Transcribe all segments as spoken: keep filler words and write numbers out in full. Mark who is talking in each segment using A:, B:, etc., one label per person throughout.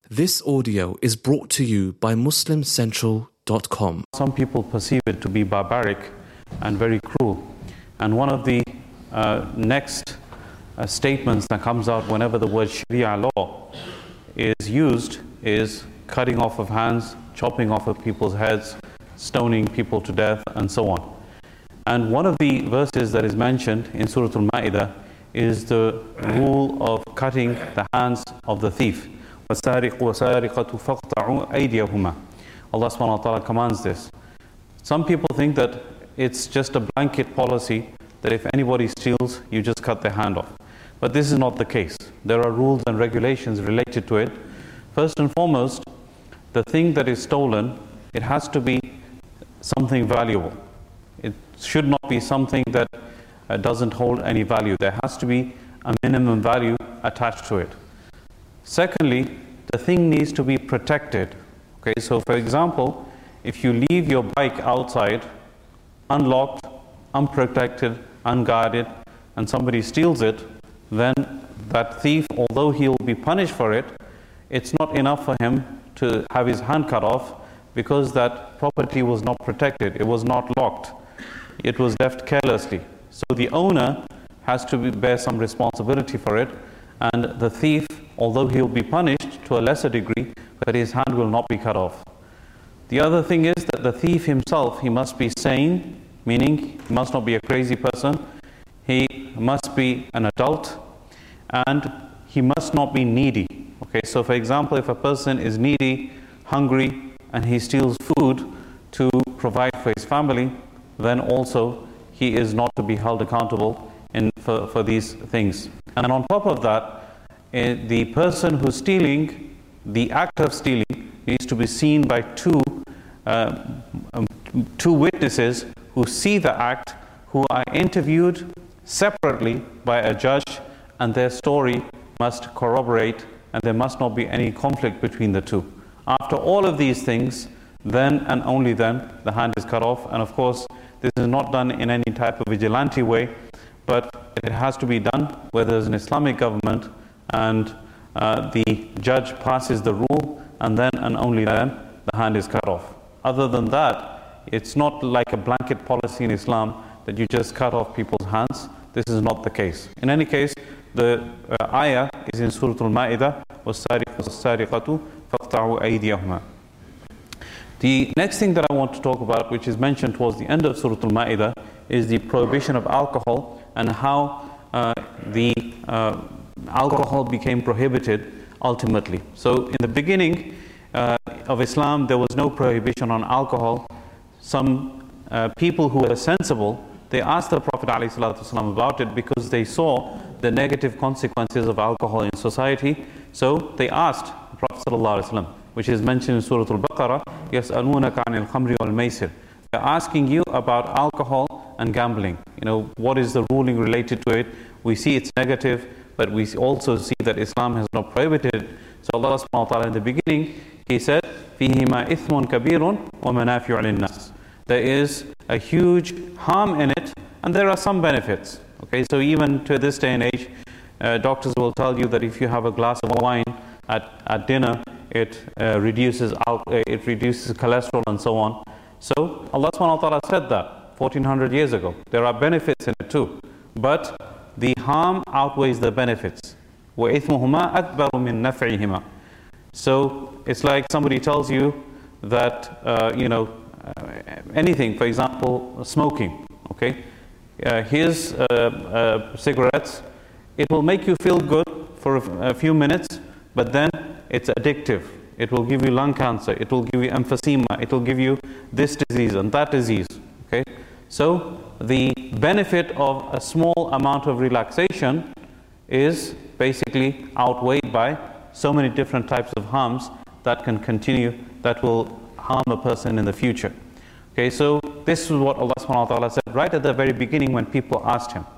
A: This audio is brought to you by Muslim Central dot com.
B: Some people perceive it to be barbaric and very cruel. And one of the uh, next uh, statements that comes out whenever the word Sharia law is used is cutting off of hands, chopping off of people's heads, stoning people to death, and so on. And one of the verses that is mentioned in Surah Al-Ma'idah is the rule of cutting the hands of the thief. وَالسَّارِقُ وَسَارِقَةُ فَاقْطَعُوا أَيْدِيَهُمَا. Allah subhanahu wa ta'ala commands this. Some people think that it's just a blanket policy that if anybody steals, you just cut their hand off. But this is not the case. There are rules and regulations related to it. First and foremost, the thing that is stolen, it has to be something valuable. It should not be something that uh, doesn't hold any value. There has to be a minimum value attached to it. Secondly, the thing needs to be protected. Okay, so for example, if you leave your bike outside, unlocked, unprotected, unguarded, and somebody steals it, then that thief, although he'll be punished for it, it's not enough for him to have his hand cut off because that property was not protected, it was not locked, it was left carelessly. So the owner has to be, bear some responsibility for it, and the thief, although he'll be punished to a lesser degree, but his hand will not be cut off. The other thing is that the thief himself, he must be sane, meaning he must not be a crazy person, he must be an adult, and he must not be needy. Okay, so for example, if a person is needy, hungry, and he steals food to provide for his family, then also he is not to be held accountable in, for, for these things. And on top of that, uh, the person who's stealing, the act of stealing, needs to be seen by two, uh, um, two witnesses who see the act, who are interviewed separately by a judge, and their story must corroborate, and there must not be any conflict between the two. After all of these things, then and only then the hand is cut off. And of course, this is not done in any type of vigilante way, but it has to be done where there's an Islamic government and uh, the judge passes the rule, and then and only then the hand is cut off. Other than that, it's not like a blanket policy in Islam that you just cut off people's hands. This is not the case. In any case, the uh, ayah is in Surah Al-Ma'idah, وَالسَّارِقُ وَالسَّارِقَةُ فَاقْطَعُوا أَيْدِيَهُمَا. The next thing that I want to talk about, which is mentioned towards the end of Surah Al-Ma'idah, is the prohibition of alcohol and how uh, the uh, alcohol became prohibited ultimately. So in the beginning uh, of Islam, there was no prohibition on alcohol. Some uh, people who were sensible, they asked the Prophet ﷺ about it because they saw the negative consequences of alcohol in society. So they asked the Prophet ﷺ, which is mentioned in Surah Al-Baqarah, يَسْأَلُونَكَ عَنِ الْخَمْرِ وَالْمَيْسِرِ. They're asking you about alcohol and gambling. You know, what is the ruling related to it? We see it's negative, but we also see that Islam has not prohibited it. So Allah subhanahu wa ta'ala in the beginning, He said, فِيهِمَا إِثْمٌ كَبِيرٌ وَمَنَافِعُ لِلنَّاسِ. There is a huge harm in it, and there are some benefits. Okay, so even to this day and age, uh, doctors will tell you that if you have a glass of wine at, at dinner, it uh, reduces al- uh, it reduces cholesterol and so on. So Allah subhanahu wa ta'ala said that fourteen hundred years ago. There are benefits in it too, but the harm outweighs the benefits. وَإِثْمُهُمَا أَكْبَرُ مِنْ نَفْعِهِمَا. So it's like somebody tells you that uh, you know uh, anything, for example, smoking. Okay, uh, here's uh, uh, cigarettes. It will make you feel good for a, a few minutes, but then it's addictive. It will give you lung cancer. It will give you emphysema. It will give you this disease and that disease. Okay, so the benefit of a small amount of relaxation is basically outweighed by so many different types of harms that can continue, that will harm a person in the future. Okay, so this is what Allah subhanahu wa ta'ala said right at the very beginning when people asked Him.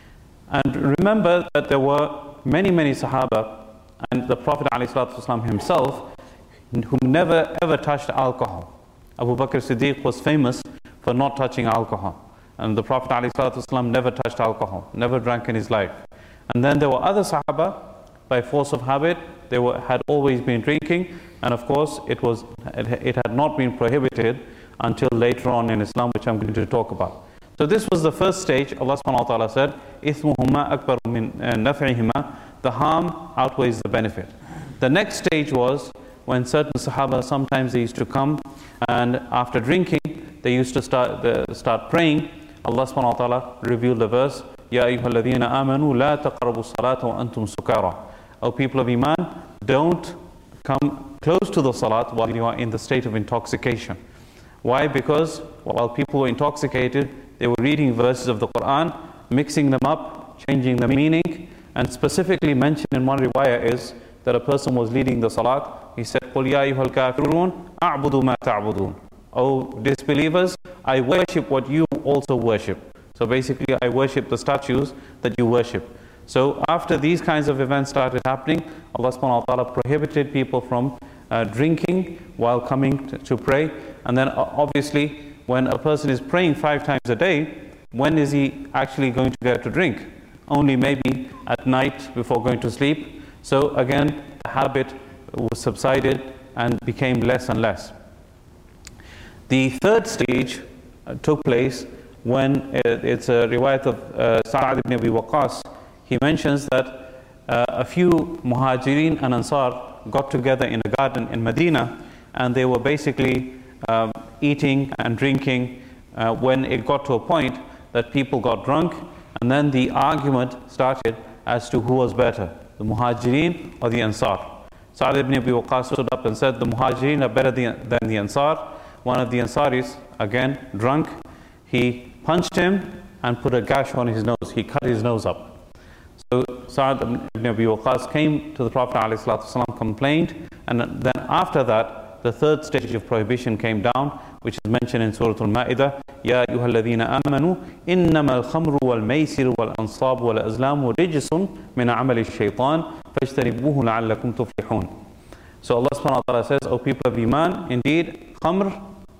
B: And remember that there were many, many Sahaba and the Prophet ﷺ himself who never ever touched alcohol. Abu Bakr Siddiq was famous for not touching alcohol. And the Prophet ﷺ never touched alcohol, never drank in his life. And then there were other Sahaba, by force of habit, they were, had always been drinking, and of course it was it, it had not been prohibited until later on in Islam, which I'm going to talk about. So this was the first stage. Allah subhanahu wa ta'ala said, إِثْمُهُمَا أَكْبَرُ مِنْ نَفْعِهِمَا. The harm outweighs the benefit. The next stage was when certain Sahaba, sometimes they used to come, and after drinking, they used to start uh, start praying. Allah subhanahu wa ta'ala revealed the verse, يَا أَيُّهَا الَّذِينَ آمَنُوا لَا تَقْرَبُوا الصَّلَاةَ وَأَنْتُمْ سُكَارَى. O people of Iman, don't come close to the salat while you are in the state of intoxication. Why? Because while people were intoxicated, they were reading verses of the Quran, mixing them up, changing the meaning, and specifically mentioned in one riwayah is that a person was leading the salat. He said, قُلْ يَا أَيُّهَا الْكَافِرُونَ أَعْبُدُ مَا تَعْبُدُونَ. O disbelievers, I worship what you also worship. So basically, I worship the statues that you worship. So after these kinds of events started happening, Allah subhanahu wa ta'ala prohibited people from uh, drinking while coming to, to pray. And then uh, obviously, when a person is praying five times a day, when is he actually going to get to drink? Only maybe at night before going to sleep. So again, the habit was subsided and became less and less. The third stage uh, took place when it, it's a riwayat of uh, Sa'ad ibn Abi Waqqas. He mentions that uh, a few Muhajirin and Ansar got together in a garden in Medina, and they were basically um, eating and drinking uh, when it got to a point that people got drunk, and then the argument started as to who was better, the Muhajirin or the Ansar. Sa'ad ibn Abi Waqqas stood up and said, the Muhajirin are better than the Ansar. One of the Ansaris, again drunk, he punched him and put a gash on his nose. He cut his nose up. So Sa'ad ibn Abi Waqqas came to the Prophet ﷺ, complained, and then after that, the third stage of prohibition came down, which is mentioned in Surah Al-Ma'idah. يَا أَيُّهَا الَّذِينَ آمَنُوا إِنَّمَا الْخَمْرُ وَالْمَيْسِرُ وَالْأَنصَابُ وَالْأَزْلَامُ رِجْسٌ مِنْ عَمَلِ الشَّيْطَانِ فَاجْتَنِبُوهُ لَعَلَّكُمْ تُفْلِحُونَ. So Allah subhanahu wa ta'ala says, O people of Iman, indeed, khamr,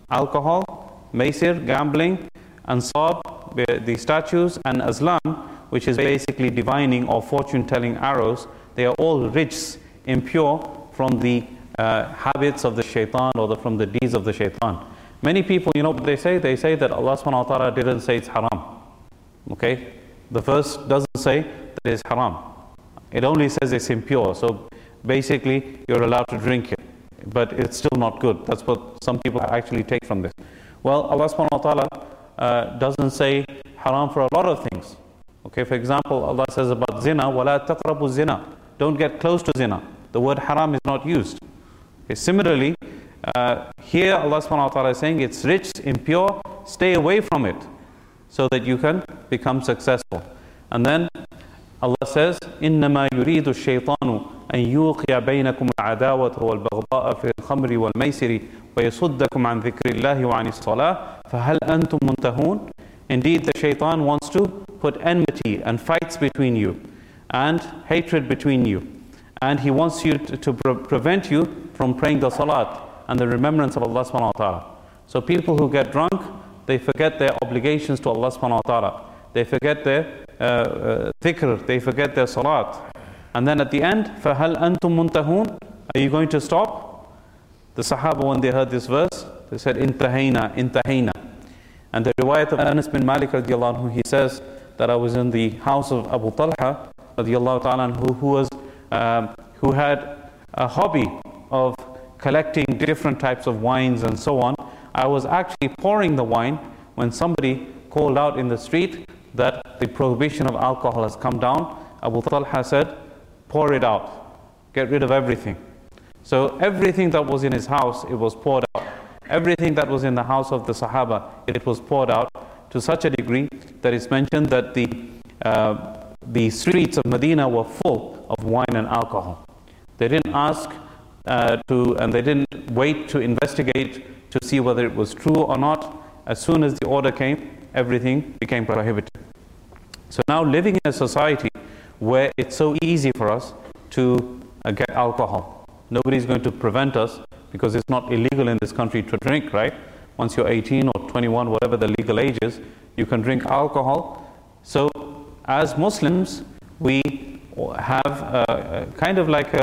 B: alcohol, maysir, gambling, ansab, the statues, and azlam, which is basically divining or fortune-telling arrows, they are all rijs, impure from the uh, habits of the shaitan or the, from the deeds of the shaitan. Many people, you know what they say? They say that Allah subhanahu wa ta'ala didn't say it's haram. Okay? The verse doesn't say that it's haram. It only says it's impure. So basically, you're allowed to drink it. But it's still not good. That's what some people actually take from this. Well, Allah subhanahu wa ta'ala uh, doesn't say haram for a lot of things. Okay, for example, Allah says about zina, وَلَا تَقْرَبُوا zina. Don't get close to zina. The word haram is not used. Okay, similarly, uh, here Allah subhanahu wa ta'ala is saying it's rich, impure, stay away from it so that you can become successful. And then Allah says, إِنَّمَا يُرِيدُ الشَّيْطَانُ أَن يُوقِيَ بَيْنَكُمُ الْعَدَاوَةَ وَالْبَغْضَاءَ فِي الْخَمْرِ وَالْمَيْسِرِ وَيَصُدَّكُمْ عَنْ ذِكْرِ اللَّهِ وَعَنِ الصَّلَاةِ فَهَلْ أَنْتُمْ مُنْتَهُونَ. Indeed, the shaitan wants to put enmity and fights between you and hatred between you. And he wants you to, to pre- prevent you from praying the salat and the remembrance of Allah subhanahu wa ta'ala. So people who get drunk, they forget their obligations to Allah subhanahu wa ta'ala. They forget their uh, uh, dhikr, they forget their salat. And then at the end, فَهَلْ أَنْتُمْ مُنْتَهُونَ. Are you going to stop? The Sahaba, when they heard this verse, they said, Intahayna, Intahayna. And the riwayat of Anas bin Malik radiallahu anhu, he says that I was in the house of Abu Talha radiallahu ta'ala anhu, who was um, who had a hobby of collecting different types of wines and so on. I was actually pouring the wine when somebody called out in the street that the prohibition of alcohol has come down. Abu Talha said, pour it out, get rid of everything. So everything that was in his house, it was poured out. Everything that was in the house of the Sahaba, it was poured out to such a degree that it's mentioned that the uh, the streets of Medina were full of wine and alcohol. They didn't ask uh, to, and they didn't wait to investigate to see whether it was true or not. As soon as the order came, everything became prohibited. So now living in a society where it's so easy for us to uh, get alcohol. Nobody's going to prevent us because it's not illegal in this country to drink, right? Once you're eighteen or twenty-one, whatever the legal age is, you can drink alcohol. So as Muslims, we have uh, kind of like a,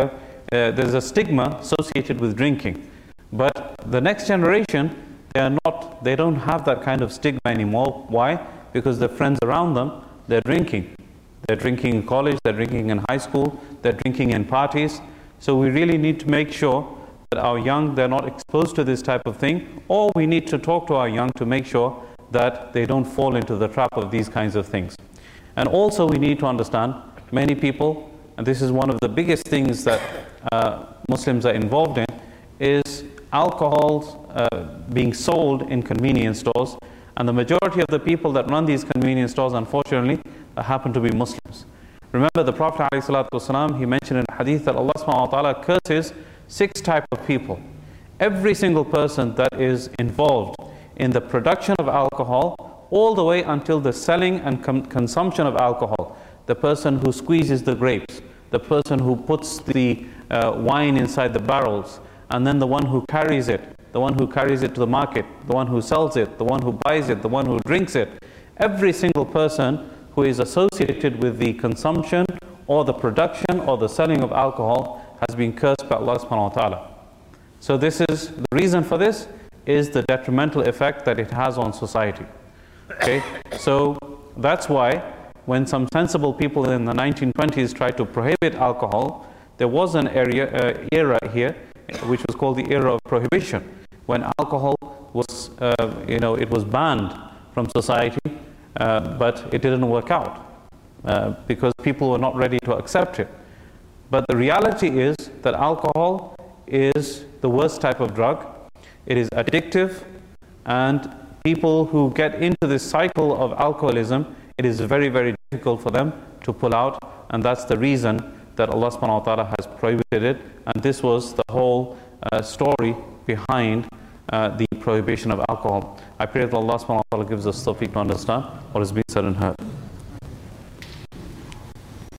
B: uh, there's a stigma associated with drinking. But the next generation, they are not, they don't have that kind of stigma anymore. Why? Because their friends around them, they're drinking. They're drinking in college, they're drinking in high school, they're drinking in parties. So we really need to make sure that our young, they're not exposed to this type of thing, or we need to talk to our young to make sure that they don't fall into the trap of these kinds of things. And also we need to understand, many people, and this is one of the biggest things that uh, Muslims are involved in, is alcohol uh, being sold in convenience stores. And the majority of the people that run these convenience stores, unfortunately, uh, happen to be Muslims. Remember, the Prophet ﷺ, he mentioned in hadith that Allah subhanahu wa ta'ala curses six types of people. Every single person that is involved in the production of alcohol, all the way until the selling and com consumption of alcohol. The person who squeezes the grapes, the person who puts the uh, wine inside the barrels, and then the one who carries it, the one who carries it to the market, the one who sells it, the one who buys it, the one who drinks it. Every single person who is associated with the consumption or the production or the selling of alcohol has been cursed by Allah subhanahu wa ta'ala. So this is, the reason for this is the detrimental effect that it has on society. Okay, so that's why when some sensible people in the nineteen twenties tried to prohibit alcohol, there was an area, uh, era here which was called the era of prohibition, when alcohol was, uh, you know, it was banned from society, uh, but it didn't work out uh, because people were not ready to accept it. But the reality is that alcohol is the worst type of drug. It is addictive, and people who get into this cycle of alcoholism, it is very, very difficult for them to pull out, and that's the reason that Allah subhanahu wa ta'ala has prohibited it. And this was the whole uh, story behind uh, the prohibition of alcohol. I pray that Allah subhanahu wa ta'ala gives us tawfiq to understand what has been said and heard.